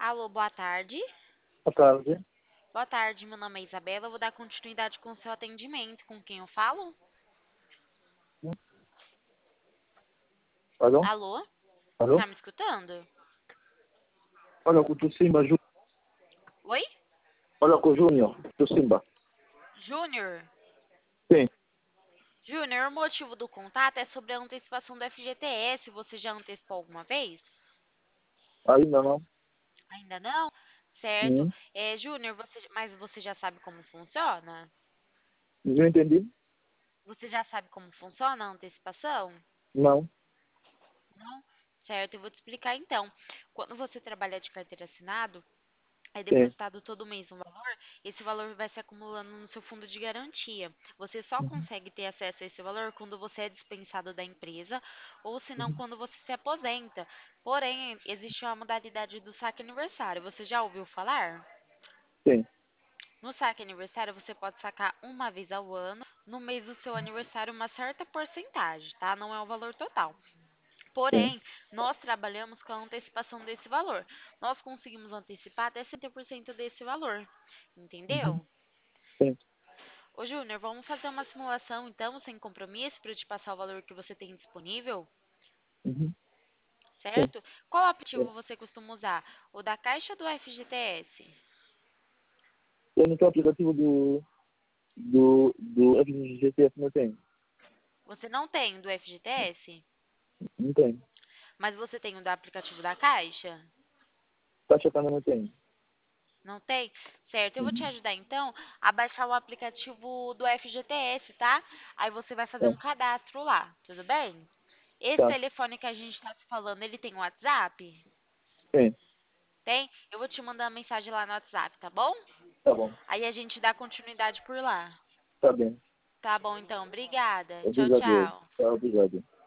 Alô, boa tarde. Boa tarde. Boa tarde, meu nome é Isabela. Eu vou dar continuidade com o seu atendimento. Com quem eu falo? Alô? Alô? Alô? Tá me escutando? Olha com o Simba. Oi? Olha com o Júnior. Do Simba. Júnior? Sim. Júnior, o motivo do contato é sobre a antecipação do FGTS. Você já antecipou alguma vez? Ainda não? Ainda não? Certo. Hum. Júnior, mas você já sabe como funciona? Não entendi? Você já sabe como funciona a antecipação? Não. Não? Certo, eu vou te explicar então. Quando você trabalha de carteira assinado, é Sim. depositado todo mês um valor, esse valor vai se acumulando no seu fundo de garantia. Você só Uhum. consegue ter acesso a esse valor quando você é dispensado da empresa ou se não Uhum. quando você se aposenta. Porém, existe uma modalidade do saque aniversário. Você já ouviu falar? Sim. No saque aniversário, você pode sacar uma vez ao ano, no mês do seu aniversário, uma certa porcentagem, tá? Não é o valor total. Sim. Porém, nós trabalhamos com a antecipação desse valor. Nós conseguimos antecipar até 70% desse valor. Uhum. Entendeu? Sim. Ô, Júnior, vamos fazer uma simulação então, sem compromisso, para eu te passar o valor que você tem disponível, Uhum. Sim. certo? Qual Sim. aplicativo você costuma usar? O da Caixa ou do FGTS? Eu não tenho aplicativo do FGTS, não tem. Você não tem o do FGTS, Não tem. mas você tem o do aplicativo da Caixa? Taxa também não tem. Não tem? Certo, eu vou te Uhum. ajudar então a baixar o aplicativo do FGTS, tá? Aí você vai fazer É. um cadastro lá, tudo bem? Esse Tá. telefone que a gente tá se falando, ele tem WhatsApp? Tem. Tem? Eu vou te mandar uma mensagem lá no WhatsApp, tá bom? Tá bom. Aí a gente dá continuidade por lá. Tá bem. Tá bom então, obrigada. Tchau, Obrigado. tchau. Tá, obrigado.